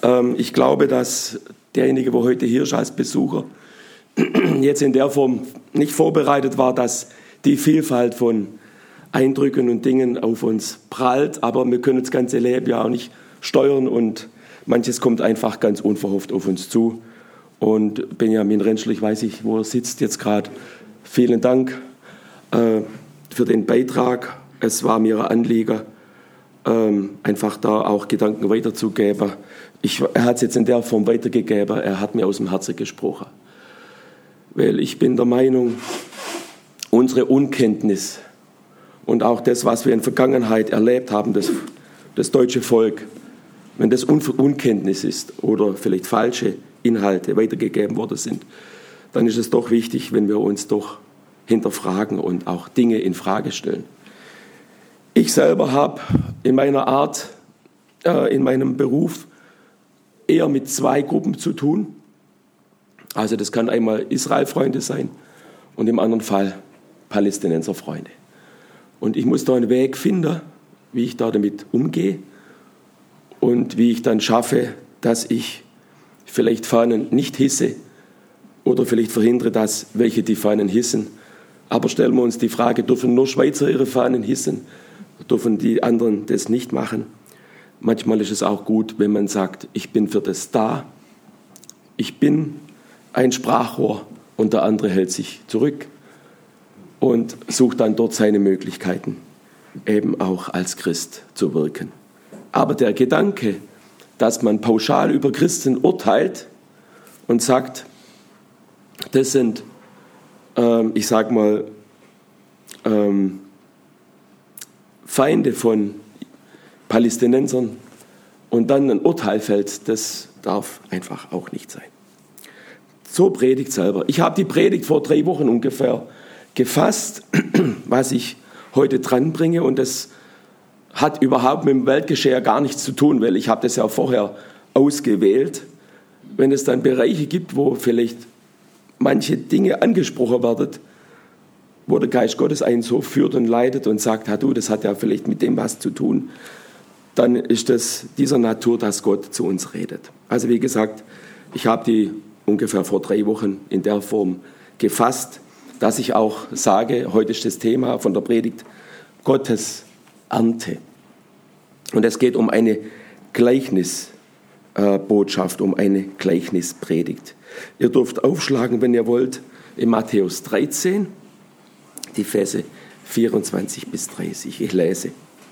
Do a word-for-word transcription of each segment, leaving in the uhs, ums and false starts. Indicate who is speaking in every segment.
Speaker 1: Ähm, ich glaube, dass derjenige, der heute hier ist als Besucher, jetzt in der Form nicht vorbereitet war, dass die Vielfalt von Eindrücken und Dingen auf uns prallt. Aber wir können das ganze Leben ja auch nicht steuern und manches kommt einfach ganz unverhofft auf uns zu. Und Benjamin Rentschler, ich weiß nicht, wo er sitzt jetzt gerade, vielen Dank äh, für den Beitrag. Es war mir ein Anliegen, ähm, einfach da auch Gedanken weiterzugeben. Ich, er hat es jetzt in der Form weitergegeben, er hat mir aus dem Herzen gesprochen. Weil ich bin der Meinung, unsere Unkenntnis und auch das, was wir in der Vergangenheit erlebt haben, das, das deutsche Volk, wenn das Un- Unkenntnis ist oder vielleicht falsche Inhalte weitergegeben worden sind, dann ist es doch wichtig, wenn wir uns doch hinterfragen und auch Dinge in Frage stellen. Ich selber habe in meiner Art, äh, in meinem Beruf eher mit zwei Gruppen zu tun. Also das kann einmal Israel-Freunde sein und im anderen Fall Palästinenser-Freunde. Und ich muss da einen Weg finden, wie ich da damit umgehe und wie ich dann schaffe, dass ich vielleicht Fahnen nicht hisse oder vielleicht verhindere, dass welche die Fahnen hissen. Aber stellen wir uns die Frage, dürfen nur Schweizer ihre Fahnen hissen? Dürfen die anderen das nicht machen? Manchmal ist es auch gut, wenn man sagt, ich bin für das da, ich bin ein Sprachrohr und der andere hält sich zurück und sucht dann dort seine Möglichkeiten, eben auch als Christ zu wirken. Aber der Gedanke, dass man pauschal über Christen urteilt und sagt, das sind, ähm, ich sag mal, ähm, Feinde von Palästinensern und dann ein Urteil fällt, das darf einfach auch nicht sein. So predigt selber. Ich habe die Predigt vor drei Wochen ungefähr gefasst, was ich heute dranbringe, und das hat überhaupt mit dem Weltgeschehen gar nichts zu tun, weil ich habe das ja vorher ausgewählt. Wenn es dann Bereiche gibt, wo vielleicht manche Dinge angesprochen werden, wo der Geist Gottes einen so führt und leitet und sagt, du, das hat ja vielleicht mit dem was zu tun, dann ist das dieser Natur, dass Gott zu uns redet. Also wie gesagt, ich habe die ungefähr vor drei Wochen in der Form gefasst, dass ich auch sage, heute ist das Thema von der Predigt Gottes Ernte. Und es geht um eine Gleichnisbotschaft, um eine Gleichnispredigt. Ihr dürft aufschlagen, wenn ihr wollt, in Matthäus dreizehn, die Verse vierundzwanzig bis dreißig. Ich lese.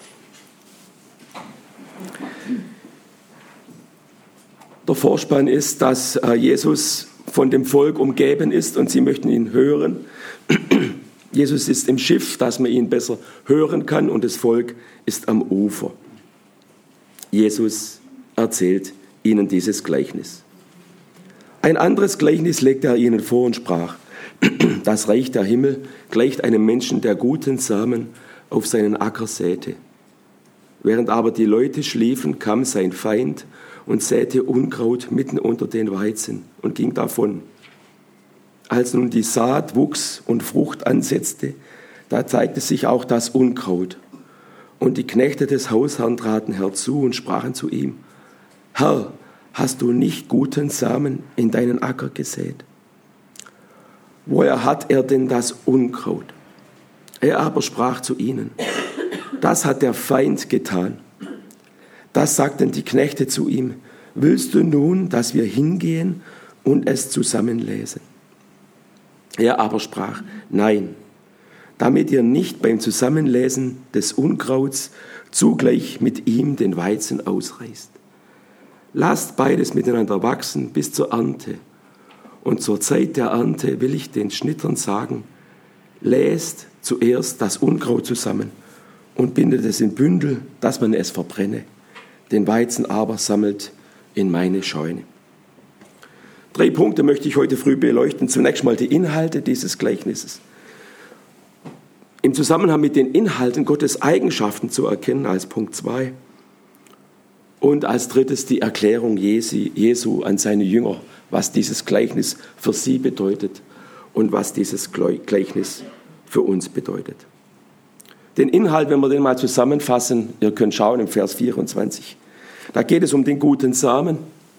Speaker 1: Der Vorspann ist, dass Jesus von dem Volk umgeben ist und sie möchten ihn hören. Jesus ist im Schiff, dass man ihn besser hören kann, und das Volk ist am Ufer. Jesus erzählt ihnen dieses Gleichnis. Ein anderes Gleichnis legte er ihnen vor und sprach: Das Reich der Himmel gleicht einem Menschen, der guten Samen auf seinen Acker säte. Während aber die Leute schliefen, kam sein Feind und säte Unkraut mitten unter den Weizen und ging davon. Als nun die Saat wuchs und Frucht ansetzte, da zeigte sich auch das Unkraut. Und die Knechte des Hausherrn traten herzu und sprachen zu ihm: Herr, hast du nicht guten Samen in deinen Acker gesät? Woher hat er denn das Unkraut? Er aber sprach zu ihnen: Das hat der Feind getan. Das sagten die Knechte zu ihm: Willst du nun, dass wir hingehen und es zusammenlesen? Er aber sprach: Nein, damit ihr nicht beim Zusammenlesen des Unkrauts zugleich mit ihm den Weizen ausreißt. Lasst beides miteinander wachsen bis zur Ernte. Und zur Zeit der Ernte will ich den Schnittern sagen: Lest zuerst das Unkraut zusammen und bindet es in Bündel, dass man es verbrenne. Den Weizen aber sammelt in meine Scheune. Drei Punkte möchte ich heute früh beleuchten. Zunächst mal die Inhalte dieses Gleichnisses. Im Zusammenhang mit den Inhalten Gottes Eigenschaften zu erkennen als Punkt zwei. Und als drittes die Erklärung Jesu an seine Jünger, was dieses Gleichnis für sie bedeutet und was dieses Gleichnis für uns bedeutet. Den Inhalt, wenn wir den mal zusammenfassen, ihr könnt schauen im Vers vierundzwanzig. Da geht es um den guten Samen.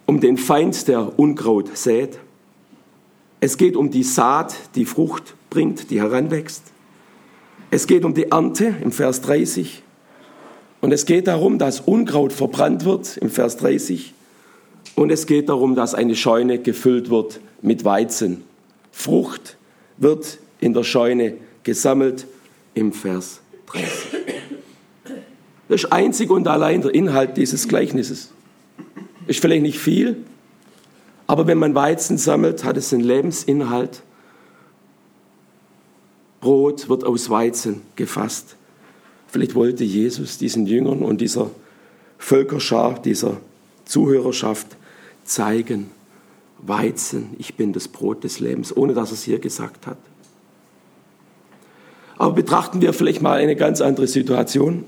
Speaker 1: um den Feind, der Unkraut sät. Es geht um die Saat, die Frucht bringt, die heranwächst. Es geht um die Ernte im Vers dreißig. Und es geht darum, dass Unkraut verbrannt wird im Vers dreißig. Und es geht darum, dass eine Scheune gefüllt wird mit Weizen. Frucht wird in der Scheune gesammelt im Vers dreißig. Das ist einzig und allein der Inhalt dieses Gleichnisses. Ist vielleicht nicht viel, aber wenn man Weizen sammelt, hat es einen Lebensinhalt. Brot wird aus Weizen gefasst. Vielleicht wollte Jesus diesen Jüngern und dieser Völkerschar, dieser Zuhörerschaft zeigen, Weizen, ich bin das Brot des Lebens, ohne dass er es hier gesagt hat. Aber betrachten wir vielleicht mal eine ganz andere Situation.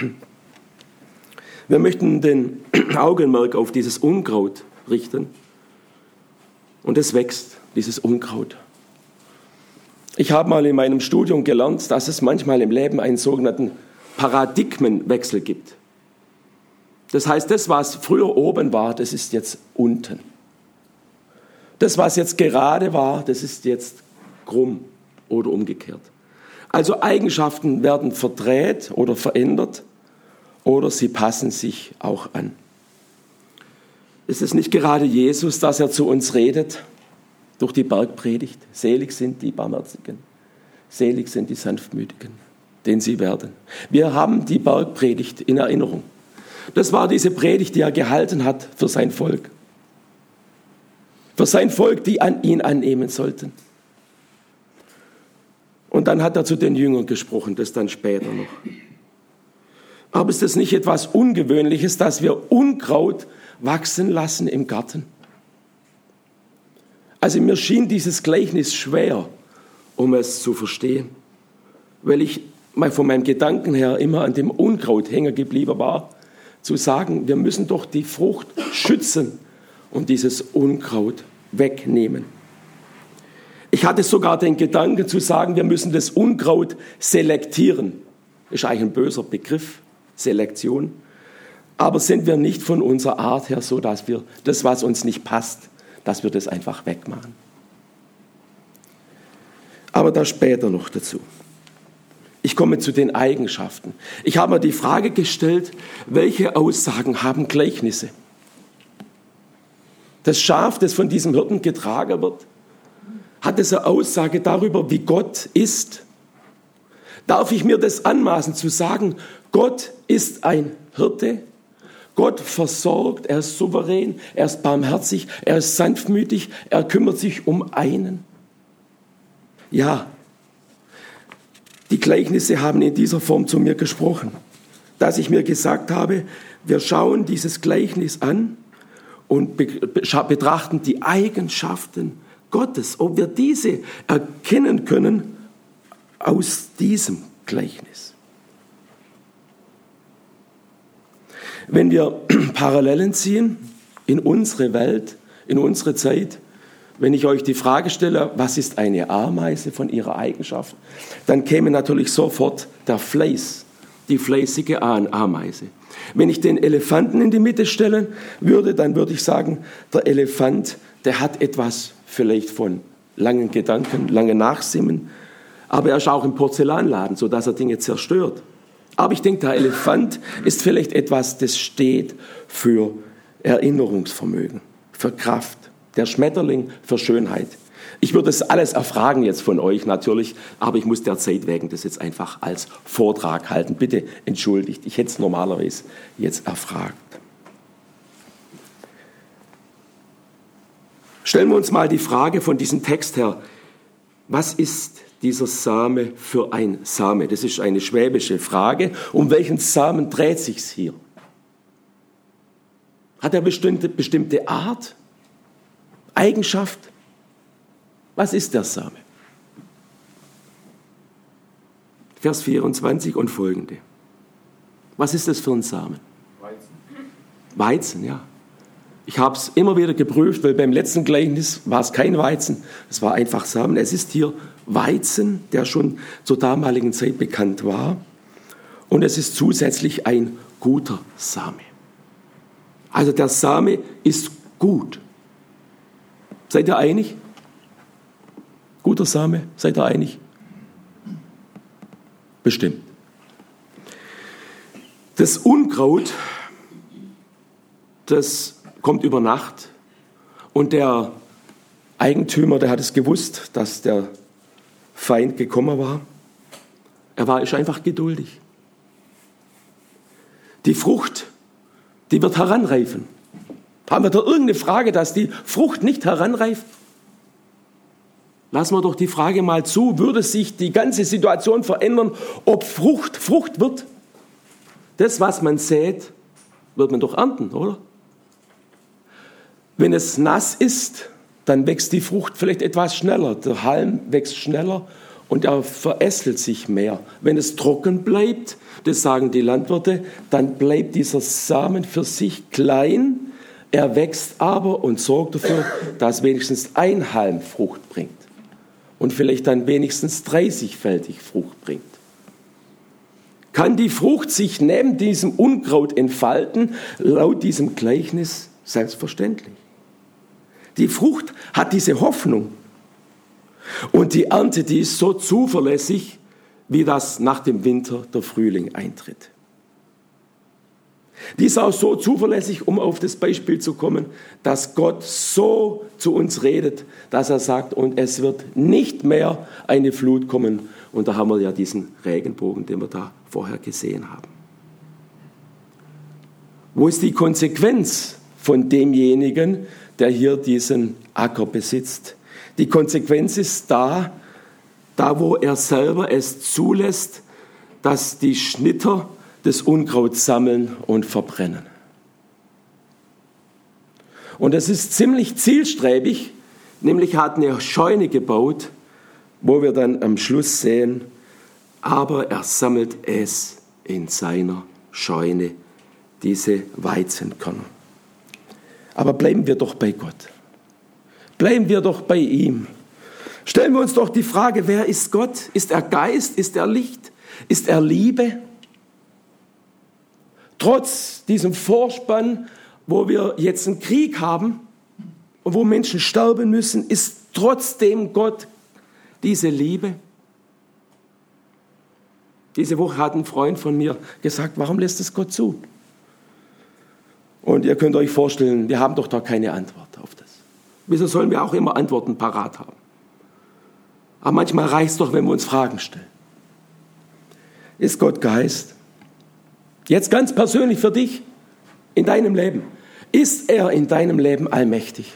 Speaker 1: Wir möchten den Augenmerk auf dieses Unkraut richten. Und es wächst, dieses Unkraut. Ich habe mal in meinem Studium gelernt, dass es manchmal im Leben einen sogenannten Paradigmenwechsel gibt. Das heißt, das, was früher oben war, das ist jetzt unten. Das, was jetzt gerade war, das ist jetzt krumm oder umgekehrt. Also Eigenschaften werden verdreht oder verändert oder sie passen sich auch an. Ist es nicht gerade Jesus, dass er zu uns redet durch die Bergpredigt? Selig sind die Barmherzigen, selig sind die Sanftmütigen, denn sie werden. Wir haben die Bergpredigt in Erinnerung. Das war diese Predigt, die er gehalten hat für sein Volk. Für sein Volk, die an ihn annehmen sollten. Und dann hat er zu den Jüngern gesprochen, das dann später noch. Aber ist das nicht etwas Ungewöhnliches, dass wir Unkraut wachsen lassen im Garten? Also mir schien dieses Gleichnis schwer, um es zu verstehen, weil ich mal von meinem Gedanken her immer an dem Unkraut hängen geblieben war, zu sagen, wir müssen doch die Frucht schützen und dieses Unkraut wegnehmen. Ich hatte sogar den Gedanken zu sagen, wir müssen das Unkraut selektieren. Ist eigentlich ein böser Begriff, Selektion. Aber sind wir nicht von unserer Art her so, dass wir das, was uns nicht passt, dass wir das einfach wegmachen. Aber da später noch dazu. Ich komme zu den Eigenschaften. Ich habe mir die Frage gestellt, welche Aussagen haben Gleichnisse? Das Schaf, das von diesem Hirten getragen wird, hat es eine Aussage darüber, wie Gott ist? Darf ich mir das anmaßen zu sagen, Gott ist ein Hirte? Gott versorgt, er ist souverän, er ist barmherzig, er ist sanftmütig, er kümmert sich um einen. Ja, die Gleichnisse haben in dieser Form zu mir gesprochen, dass ich mir gesagt habe, wir schauen dieses Gleichnis an und betrachten die Eigenschaften Gottes, ob wir diese erkennen können aus diesem Gleichnis. Wenn wir Parallelen ziehen in unsere Welt, in unsere Zeit, wenn ich euch die Frage stelle, was ist eine Ameise von ihrer Eigenschaft, dann käme natürlich sofort der Fleiß, die fleißige Ameise. Wenn ich den Elefanten in die Mitte stellen würde, dann würde ich sagen, der Elefant, der hat etwas vielleicht von langen Gedanken, langen Nachsinnen, aber er ist auch im Porzellanladen, sodass er Dinge zerstört. Aber ich denke, der Elefant ist vielleicht etwas, das steht für Erinnerungsvermögen, für Kraft. Der Schmetterling für Schönheit. Ich würde das alles erfragen jetzt von euch natürlich, aber ich muss der Zeit wegen das jetzt einfach als Vortrag halten. Bitte entschuldigt, ich hätte es normalerweise jetzt erfragt. Stellen wir uns mal die Frage von diesem Text her, was ist dieser Same für ein Same? Das ist eine schwäbische Frage. Um welchen Samen dreht sich's hier? Hat er bestimmte, bestimmte Art? Eigenschaft? Was ist der Same? Vers vierundzwanzig und folgende. Was ist das für ein Samen? Weizen. Weizen, ja. Ich habe es immer wieder geprüft, weil beim letzten Gleichnis war es kein Weizen, es war einfach Samen. Es ist hier Weizen, der schon zur damaligen Zeit bekannt war. Und es ist zusätzlich ein guter Same. Also der Same ist gut. Seid ihr einig? Guter Same, seid ihr einig? Bestimmt. Das Unkraut, das kommt über Nacht und der Eigentümer, der hat es gewusst, dass der Feind gekommen war. Er war ist einfach geduldig. Die Frucht, die wird heranreifen. Haben wir da irgendeine Frage, dass die Frucht nicht heranreift? Lassen wir doch die Frage mal zu, würde sich die ganze Situation verändern, ob Frucht Frucht wird? Das, was man sät, wird man doch ernten, oder? Wenn es nass ist, dann wächst die Frucht vielleicht etwas schneller. Der Halm wächst schneller und er verästelt sich mehr. Wenn es trocken bleibt, das sagen die Landwirte, dann bleibt dieser Samen für sich klein. Er wächst aber und sorgt dafür, dass wenigstens ein Halm Frucht bringt. Und vielleicht dann wenigstens dreißigfältig Frucht bringt. Kann die Frucht sich neben diesem Unkraut entfalten? Laut diesem Gleichnis selbstverständlich. Die Frucht hat diese Hoffnung. Und die Ernte, die ist so zuverlässig, wie das nach dem Winter der Frühling eintritt. Die ist auch so zuverlässig, um auf das Beispiel zu kommen, dass Gott so zu uns redet, dass er sagt, und es wird nicht mehr eine Flut kommen. Und da haben wir ja diesen Regenbogen, den wir da vorher gesehen haben. Wo ist die Konsequenz von demjenigen, der hier diesen Acker besitzt? Die Konsequenz ist da, da wo er selber es zulässt, dass die Schnitter das Unkraut sammeln und verbrennen. Und es ist ziemlich zielstrebig, nämlich hat eine Scheune gebaut, wo wir dann am Schluss sehen, aber er sammelt es in seiner Scheune, diese Weizenkörner. Aber bleiben wir doch bei Gott. Bleiben wir doch bei ihm. Stellen wir uns doch die Frage, wer ist Gott? Ist er Geist? Ist er Licht? Ist er Liebe? Trotz diesem Vorspann, wo wir jetzt einen Krieg haben und wo Menschen sterben müssen, ist trotzdem Gott diese Liebe. Diese Woche hat ein Freund von mir gesagt, warum lässt es Gott zu? Und ihr könnt euch vorstellen, wir haben doch da keine Antwort auf das. Wieso sollen wir auch immer Antworten parat haben? Aber manchmal reicht es doch, wenn wir uns Fragen stellen. Ist Gott Geist? Jetzt ganz persönlich für dich, in deinem Leben. Ist er in deinem Leben allmächtig?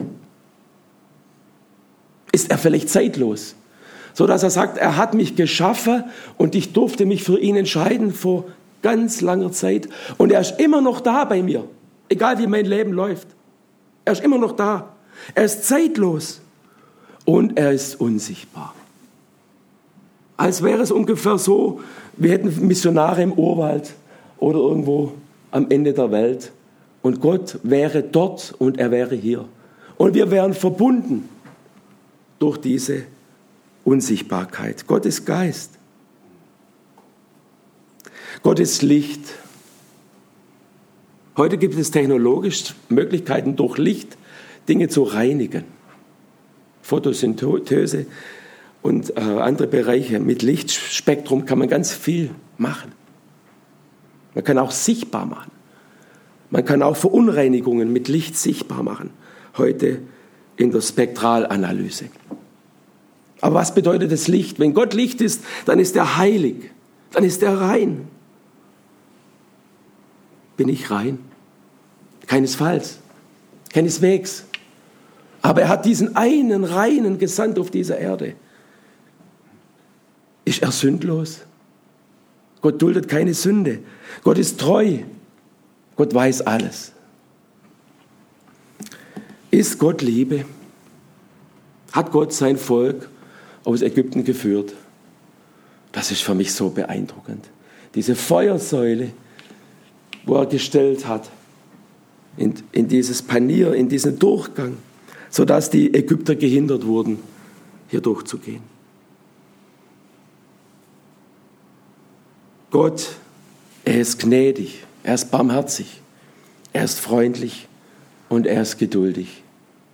Speaker 1: Ist er vielleicht zeitlos? So dass er sagt, er hat mich geschaffen und ich durfte mich für ihn entscheiden vor ganz langer Zeit. Und er ist immer noch da bei mir, egal wie mein Leben läuft. Er ist immer noch da. Er ist zeitlos und er ist unsichtbar. Als wäre es ungefähr so, wir hätten Missionare im Urwald oder irgendwo am Ende der Welt. Und Gott wäre dort und er wäre hier. Und wir wären verbunden durch diese Unsichtbarkeit. Gott ist Geist. Gott ist Licht. Heute gibt es technologisch Möglichkeiten, durch Licht Dinge zu reinigen. Photosynthese und äh, andere Bereiche. Mit Lichtspektrum kann man ganz viel machen. Man kann auch sichtbar machen. Man kann auch Verunreinigungen mit Licht sichtbar machen. Heute in der Spektralanalyse. Aber was bedeutet das Licht? Wenn Gott Licht ist, dann ist er heilig. Dann ist er rein. Bin ich rein? Keinesfalls. Keineswegs. Aber er hat diesen einen reinen gesandt auf dieser Erde. Ist er sündlos? Gott duldet keine Sünde. Gott ist treu. Gott weiß alles. Ist Gott Liebe? Hat Gott sein Volk aus Ägypten geführt? Das ist für mich so beeindruckend. Diese Feuersäule, wo er gestellt hat, in, in dieses Panier, in diesen Durchgang, sodass die Ägypter gehindert wurden, hier durchzugehen. Gott, er ist gnädig, er ist barmherzig, er ist freundlich und er ist geduldig.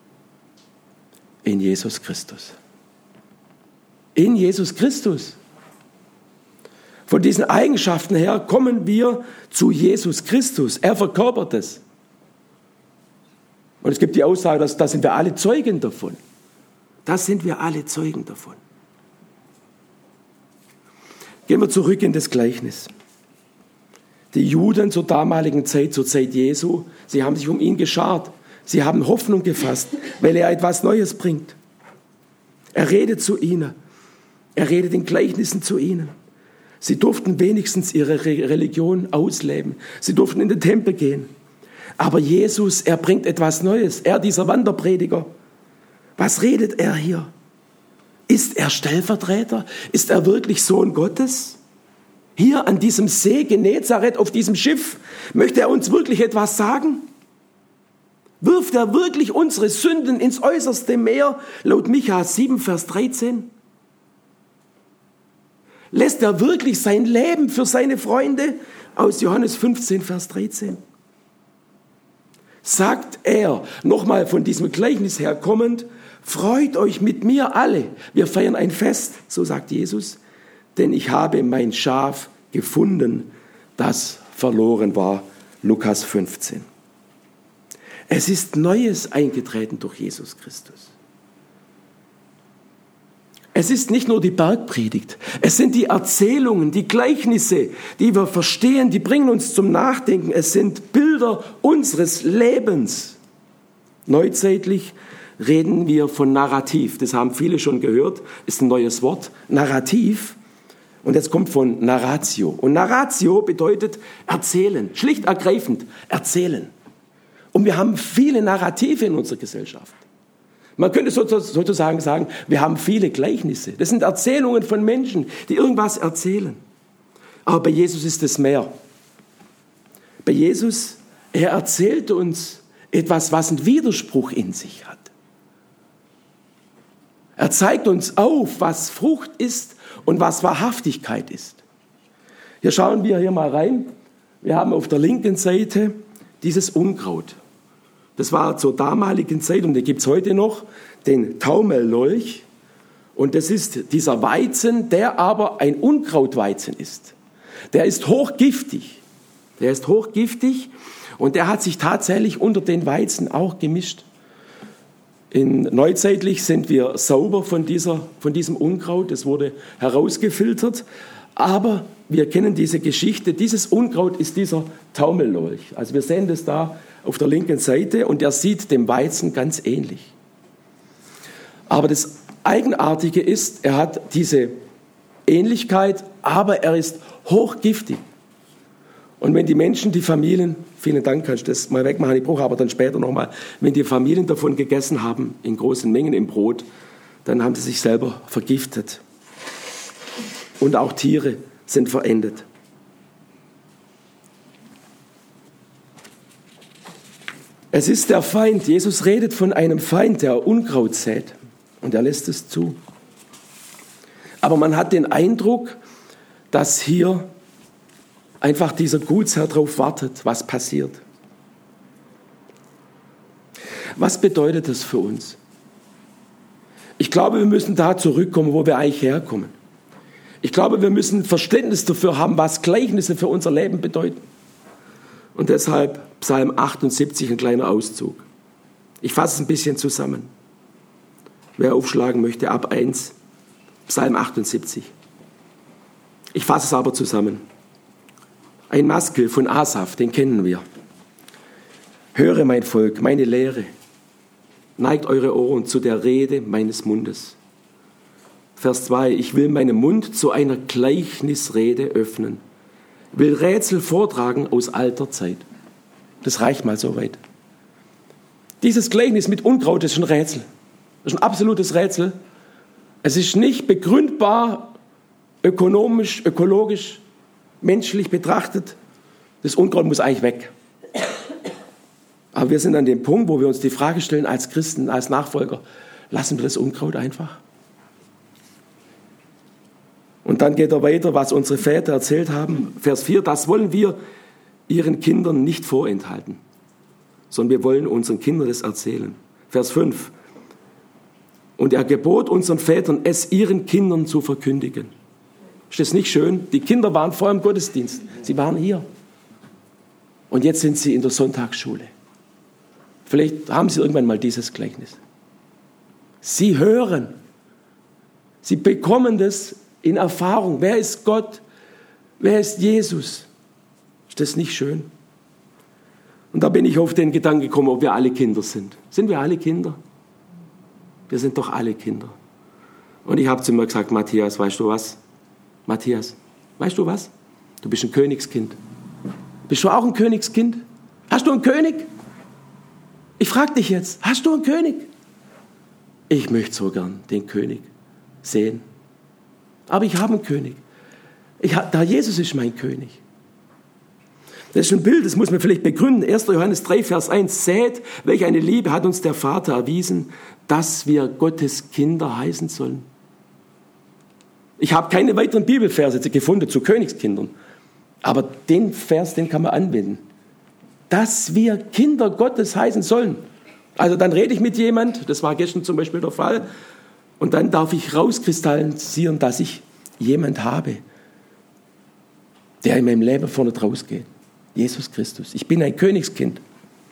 Speaker 1: In Jesus Christus. In Jesus Christus. Von diesen Eigenschaften her kommen wir zu Jesus Christus. Er verkörpert es. Und es gibt die Aussage, dass da sind wir alle Zeugen davon. Da sind wir alle Zeugen davon. Gehen wir zurück in das Gleichnis. Die Juden zur damaligen Zeit, zur Zeit Jesu, sie haben sich um ihn geschart. Sie haben Hoffnung gefasst, weil er etwas Neues bringt. Er redet zu ihnen. Er redet in Gleichnissen zu ihnen. Sie durften wenigstens ihre Religion ausleben. Sie durften in den Tempel gehen. Aber Jesus, er bringt etwas Neues. Er, dieser Wanderprediger. Was redet er hier? Ist er Stellvertreter? Ist er wirklich Sohn Gottes? Hier an diesem See Genezareth, auf diesem Schiff, möchte er uns wirklich etwas sagen? Wirft er wirklich unsere Sünden ins äußerste Meer, laut Micha sieben, Vers dreizehn? Lässt er wirklich sein Leben für seine Freunde, aus Johannes fünfzehn, Vers dreizehn? Sagt er, nochmal von diesem Gleichnis herkommend, freut euch mit mir alle, wir feiern ein Fest, so sagt Jesus, denn ich habe mein Schaf gefunden, das verloren war, Lukas fünfzehn. Es ist Neues eingetreten durch Jesus Christus. Es ist nicht nur die Bergpredigt, es sind die Erzählungen, die Gleichnisse, die wir verstehen, die bringen uns zum Nachdenken. Es sind Bilder unseres Lebens. Neuzeitlich reden wir von Narrativ. Das haben viele schon gehört, ist ein neues Wort, Narrativ. Und jetzt kommt von Narratio. Und Narratio bedeutet erzählen, schlicht ergreifend erzählen. Und wir haben viele Narrative in unserer Gesellschaft. Man könnte sozusagen sagen, wir haben viele Gleichnisse. Das sind Erzählungen von Menschen, die irgendwas erzählen. Aber bei Jesus ist es mehr. Bei Jesus, er erzählt uns etwas, was einen Widerspruch in sich hat. Er zeigt uns auf, was Frucht ist und was Wahrhaftigkeit ist. Hier schauen wir hier mal rein. Wir haben auf der linken Seite dieses Unkraut. Das war zur damaligen Zeit, und den gibt es heute noch, den Taumellolch. Und das ist dieser Weizen, der aber ein Unkrautweizen ist. Der ist hochgiftig. Der ist hochgiftig und der hat sich tatsächlich unter den Weizen auch gemischt. In neuzeitlich sind wir sauber von, dieser, von diesem Unkraut. Es wurde herausgefiltert. Aber wir kennen diese Geschichte. Dieses Unkraut ist dieser Taumellolch. Also wir sehen das da auf der linken Seite und er sieht dem Weizen ganz ähnlich. Aber das Eigenartige ist, er hat diese Ähnlichkeit, aber er ist hochgiftig. Und wenn die Menschen, die Familien, vielen Dank, kannst du das mal wegmachen, ich brauche aber dann später nochmal, wenn die Familien davon gegessen haben, in großen Mengen im Brot, dann haben sie sich selber vergiftet. Und auch Tiere sind verendet. Es ist der Feind. Jesus redet von einem Feind, der Unkraut sät. Und er lässt es zu. Aber man hat den Eindruck, dass hier einfach dieser Gutsherr darauf wartet, was passiert. Was bedeutet das für uns? Ich glaube, wir müssen da zurückkommen, wo wir eigentlich herkommen. Ich glaube, wir müssen Verständnis dafür haben, was Gleichnisse für unser Leben bedeuten. Und deshalb Psalm achtundsiebzig, ein kleiner Auszug. Ich fasse es ein bisschen zusammen. Wer aufschlagen möchte, ab eins, Psalm achtundsiebzig. Ich fasse es aber zusammen. Ein Maskel von Asaf, den kennen wir. Höre, mein Volk, meine Lehre. Neigt eure Ohren zu der Rede meines Mundes. Vers zwei. Ich will meinen Mund zu einer Gleichnisrede öffnen. Will Rätsel vortragen aus alter Zeit. Das reicht mal so weit. Dieses Gleichnis mit Unkraut ist ein Rätsel. Das ist ein absolutes Rätsel. Es ist nicht begründbar, ökonomisch, ökologisch, menschlich betrachtet. Das Unkraut muss eigentlich weg. Aber wir sind an dem Punkt, wo wir uns die Frage stellen, als Christen, als Nachfolger, lassen wir das Unkraut einfach? Und dann geht er weiter, was unsere Väter erzählt haben. Vers vier, das wollen wir ihren Kindern nicht vorenthalten. sondern wir wollen unseren Kindern das erzählen. Vers fünf. Und er gebot unseren Vätern, es ihren Kindern zu verkündigen. Ist das nicht schön? Die Kinder waren vorher im Gottesdienst. Sie waren hier. Und jetzt sind sie in der Sonntagsschule. Vielleicht haben sie irgendwann mal dieses Gleichnis. Sie hören. Sie bekommen das in Erfahrung. Wer ist Gott? Wer ist Jesus? Ist das nicht schön? Und da bin ich auf den Gedanken gekommen, ob wir alle Kinder sind. Sind wir alle Kinder? Wir sind doch alle Kinder. Und ich habe zu mir gesagt, Matthias, weißt du was? Matthias, weißt du was? Du bist ein Königskind. Bist du auch ein Königskind? Hast du einen König? Ich frage dich jetzt, hast du einen König? Ich möchte so gern den König sehen. Aber ich habe einen König. Ich, da Jesus ist mein König. Das ist ein Bild, das muss man vielleicht begründen. erster Johannes drei, Vers eins. Seht, welch eine Liebe hat uns der Vater erwiesen, dass wir Gottes Kinder heißen sollen. Ich habe keine weiteren Bibelverse gefunden zu Königskindern. Aber den Vers, den kann man anwenden. Dass wir Kinder Gottes heißen sollen. Also dann rede ich mit jemand, das war gestern zum Beispiel der Fall, und dann darf ich rauskristallisieren, dass ich jemand habe, der in meinem Leben vorne draus geht. Jesus Christus. Ich bin ein Königskind.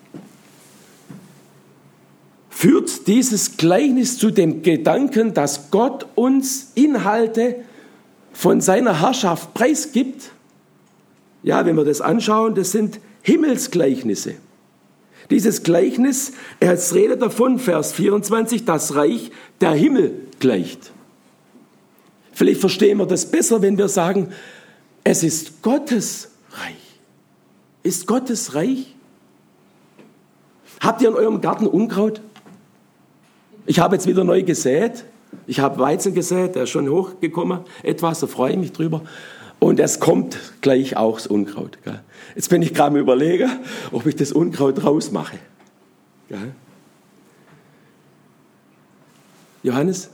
Speaker 1: Führt dieses Gleichnis zu dem Gedanken, dass Gott uns Inhalte von seiner Herrschaft preisgibt? Ja, wenn wir das anschauen, das sind Himmelsgleichnisse. Dieses Gleichnis, er redet davon, Vers vierundzwanzig, das Reich der Himmel gleicht. Vielleicht verstehen wir das besser, wenn wir sagen, es ist Gottes Reich. Ist Gottes Reich? Habt ihr in eurem Garten Unkraut? Ich habe jetzt wieder neu gesät. Ich habe Weizen gesät, der ist schon hochgekommen, etwas, da freue ich mich drüber. Und es kommt gleich auch das Unkraut. Gell? Jetzt bin ich gerade am Überlegen, ob ich das Unkraut rausmache. Gell? Johannes?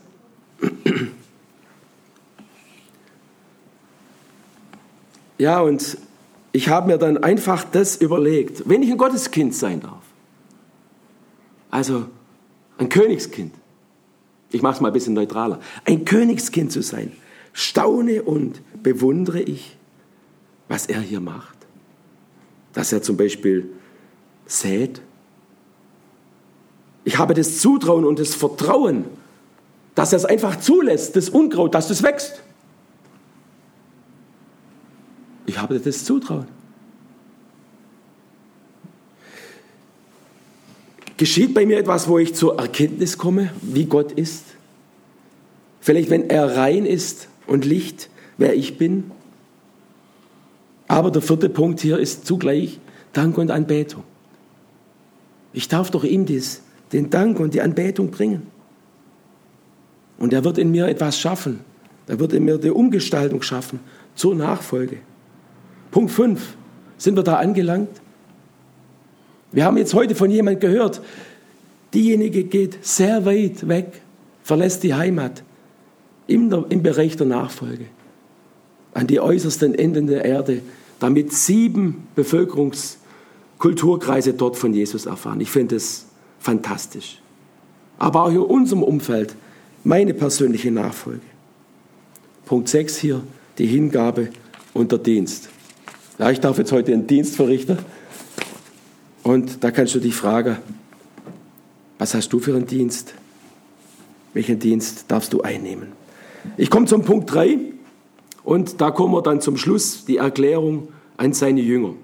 Speaker 1: Ja, und ich habe mir dann einfach das überlegt, wenn ich ein Gotteskind sein darf, also ein Königskind, ich mache es mal ein bisschen neutraler, ein Königskind zu sein, staune und bewundere ich, was er hier macht. Dass er zum Beispiel sät. Ich habe das Zutrauen und das Vertrauen, dass er es einfach zulässt, das Unkraut, dass das wächst. Ich habe das Zutrauen. Geschieht bei mir etwas, wo ich zur Erkenntnis komme, wie Gott ist? Vielleicht, wenn er rein ist und Licht, wer ich bin? Aber der vierte Punkt hier ist zugleich Dank und Anbetung. Ich darf doch ihm dies, den Dank und die Anbetung bringen. Und er wird in mir etwas schaffen. Er wird in mir die Umgestaltung schaffen zur Nachfolge. Punkt fünf. Sind wir da angelangt? Wir haben jetzt heute von jemandem gehört, diejenige geht sehr weit weg, verlässt die Heimat im, im Bereich der Nachfolge an die äußersten Enden der Erde, damit sieben Bevölkerungskulturkreise dort von Jesus erfahren. Ich finde es fantastisch. Aber auch in unserem Umfeld meine persönliche Nachfolge. Punkt sechs hier, die Hingabe und der Dienst. Ja, ich darf jetzt heute einen Dienst verrichten. Und da kannst du dich fragen, was hast du für einen Dienst? Welchen Dienst darfst du einnehmen? Ich komme zum Punkt drei und da kommen wir dann zum Schluss, die Erklärung an seine Jünger.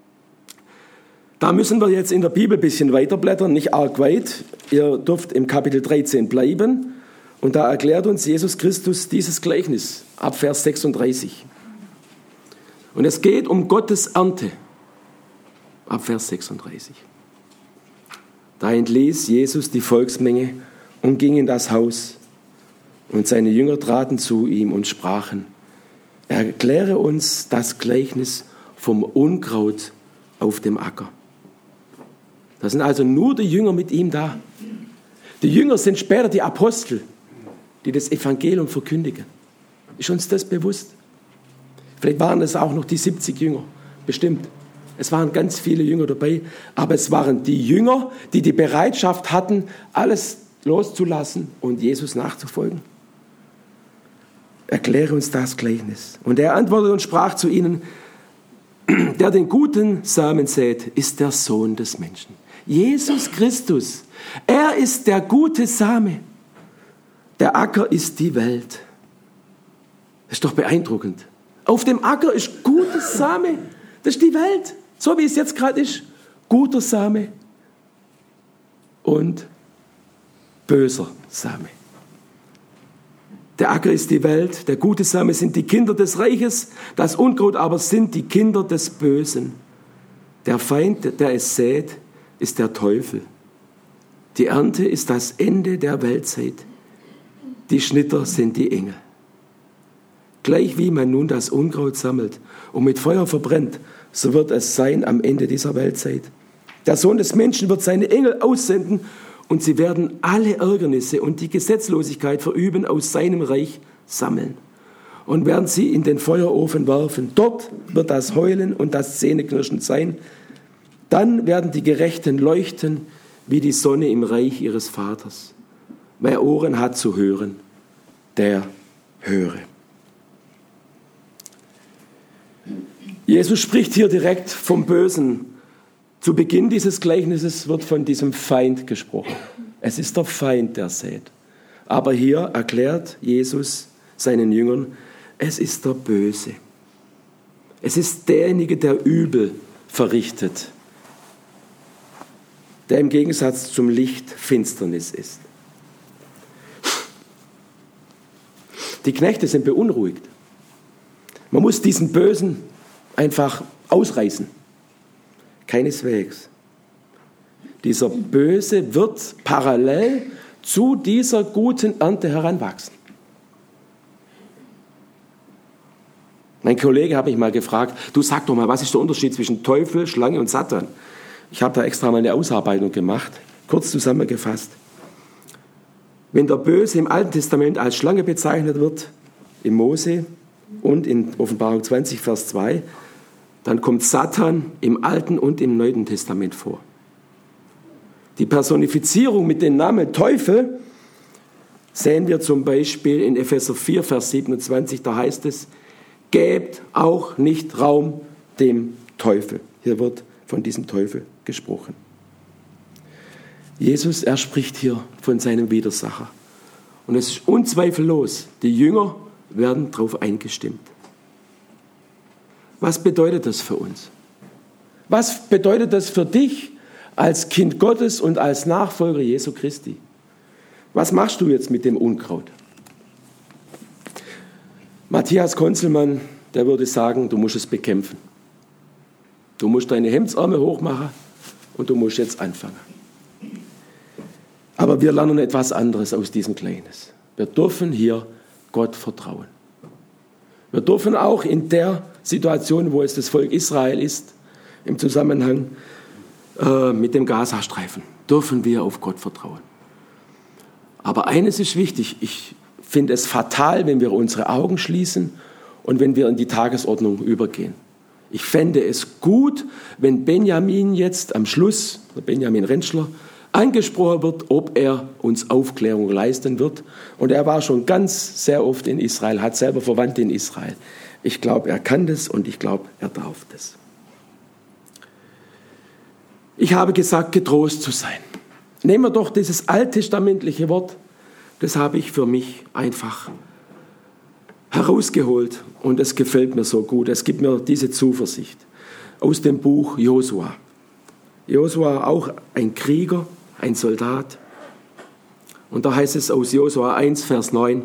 Speaker 1: Da müssen wir jetzt in der Bibel ein bisschen weiterblättern, nicht arg weit. Ihr dürft im Kapitel dreizehn bleiben und da erklärt uns Jesus Christus dieses Gleichnis ab Vers sechsunddreißig. Und es geht um Gottes Ernte. Ab Vers sechsunddreißig. Da entließ Jesus die Volksmenge und ging in das Haus. Und seine Jünger traten zu ihm und sprachen, erkläre uns das Gleichnis vom Unkraut auf dem Acker. Da sind also nur die Jünger mit ihm da. Die Jünger sind später die Apostel, die das Evangelium verkündigen. Ist uns das bewusst? Vielleicht waren es auch noch die siebzig Jünger, bestimmt. Es waren ganz viele Jünger dabei, aber es waren die Jünger, die die Bereitschaft hatten, alles loszulassen und Jesus nachzufolgen. Erkläre uns das Gleichnis. Und er antwortete und sprach zu ihnen, der den guten Samen sät, ist der Sohn des Menschen. Jesus Christus, er ist der gute Same. Der Acker ist die Welt. Das ist doch beeindruckend. Auf dem Acker ist gutes Same. Das ist die Welt. So wie es jetzt gerade ist. Guter Same und böser Same. Der Acker ist die Welt, der gute Same sind die Kinder des Reiches, das Unkraut aber sind die Kinder des Bösen. Der Feind, der es sät, ist der Teufel. Die Ernte ist das Ende der Weltzeit. Die Schnitter sind die Engel. Gleich wie man nun das Unkraut sammelt und mit Feuer verbrennt, so wird es sein am Ende dieser Weltzeit. Der Sohn des Menschen wird seine Engel aussenden und sie werden alle Ärgernisse und die Gesetzlosigkeit verüben aus seinem Reich sammeln und werden sie in den Feuerofen werfen. Dort wird das Heulen und das Zähneknirschen sein. Dann werden die Gerechten leuchten wie die Sonne im Reich ihres Vaters. Wer Ohren hat zu hören, der höre. Jesus spricht hier direkt vom Bösen. Zu Beginn dieses Gleichnisses wird von diesem Feind gesprochen. Es ist der Feind, der sät. Aber hier erklärt Jesus seinen Jüngern, es ist der Böse. Es ist derjenige, der Übel verrichtet, der im Gegensatz zum Licht Finsternis ist. Die Knechte sind beunruhigt. Man muss diesen Bösen einfach ausreißen. Keineswegs. Dieser Böse wird parallel zu dieser guten Ernte heranwachsen. Mein Kollege hat mich mal gefragt, du sag doch mal, was ist der Unterschied zwischen Teufel, Schlange und Satan? Ich habe da extra mal eine Ausarbeitung gemacht, kurz zusammengefasst. Wenn der Böse im Alten Testament als Schlange bezeichnet wird, in Mose und in Offenbarung zwanzig, Vers zwei, dann kommt Satan im Alten und im Neuen Testament vor. Die Personifizierung mit dem Namen Teufel sehen wir zum Beispiel in Epheser vier, Vers siebenundzwanzig, da heißt es, gebt auch nicht Raum dem Teufel. Hier wird von diesem Teufel gesprochen. Jesus, er spricht hier von seinem Widersacher. Und es ist unzweifellos, die Jünger werden darauf eingestimmt. Was bedeutet das für uns? Was bedeutet das für dich als Kind Gottes und als Nachfolger Jesu Christi? Was machst du jetzt mit dem Unkraut? Matthias Konzelmann, der würde sagen, du musst es bekämpfen. Du musst deine Hemdsärmel hochmachen und du musst jetzt anfangen. Aber wir lernen etwas anderes aus diesem Gleichnis. Wir dürfen hier Gott vertrauen. Wir dürfen auch in der Situation, wo es das Volk Israel ist, im Zusammenhang äh, mit dem Gazastreifen, dürfen wir auf Gott vertrauen. Aber eines ist wichtig, ich finde es fatal, wenn wir unsere Augen schließen und wenn wir in die Tagesordnung übergehen. Ich fände es gut, wenn Benjamin jetzt am Schluss, Benjamin Rentschler, angesprochen wird, ob er uns Aufklärung leisten wird. Und er war schon ganz sehr oft in Israel, hat selber Verwandte in Israel. Ich glaube, er kann das und ich glaube, er darf das. Ich habe gesagt, getrost zu sein. Nehmen wir doch dieses alttestamentliche Wort, das habe ich für mich einfach herausgeholt und es gefällt mir so gut. Es gibt mir diese Zuversicht aus dem Buch Josua. Josua, auch ein Krieger, ein Soldat. Und da heißt es aus Josua eins, Vers neun,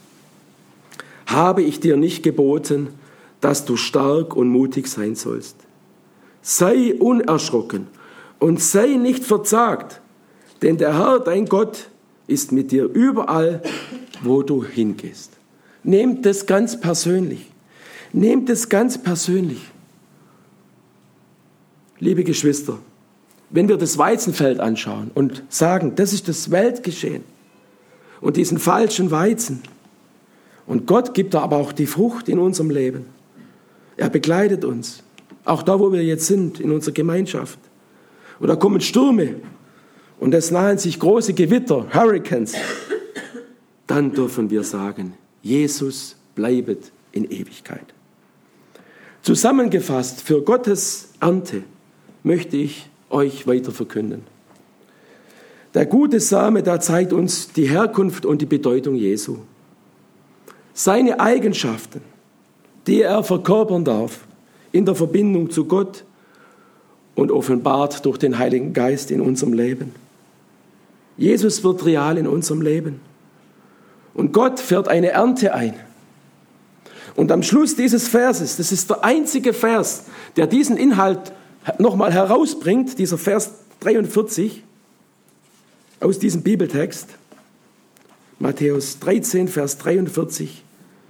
Speaker 1: habe ich dir nicht geboten, dass du stark und mutig sein sollst. Sei unerschrocken und sei nicht verzagt, denn der Herr, dein Gott, ist mit dir überall, wo du hingehst. Nehmt es ganz persönlich. Nehmt es ganz persönlich. Liebe Geschwister, wenn wir das Weizenfeld anschauen und sagen, das ist das Weltgeschehen und diesen falschen Weizen, und Gott gibt da aber auch die Frucht in unserem Leben. Er begleitet uns, Auch da, wo wir jetzt sind, in unserer Gemeinschaft. Und da kommen Stürme und es nahen sich große Gewitter, Hurricanes. Dann dürfen wir sagen, Jesus bleibet in Ewigkeit. Zusammengefasst, für Gottes Ernte möchte ich euch weiter verkünden. Der gute Same, der zeigt uns die Herkunft und die Bedeutung Jesu. Seine Eigenschaften, die er verkörpern darf in der Verbindung zu Gott und offenbart durch den Heiligen Geist in unserem Leben. Jesus wird real in unserem Leben. Und Gott fährt eine Ernte ein. Und am Schluss dieses Verses, das ist der einzige Vers, der diesen Inhalt nochmal herausbringt, dieser Vers dreiundvierzig aus diesem Bibeltext, Matthäus dreizehn, Vers dreiundvierzig,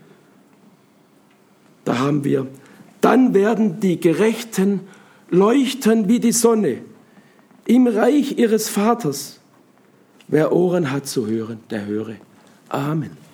Speaker 1: da haben wir, dann werden die Gerechten leuchten wie die Sonne im Reich ihres Vaters. Wer Ohren hat zu hören, der höre. Amen.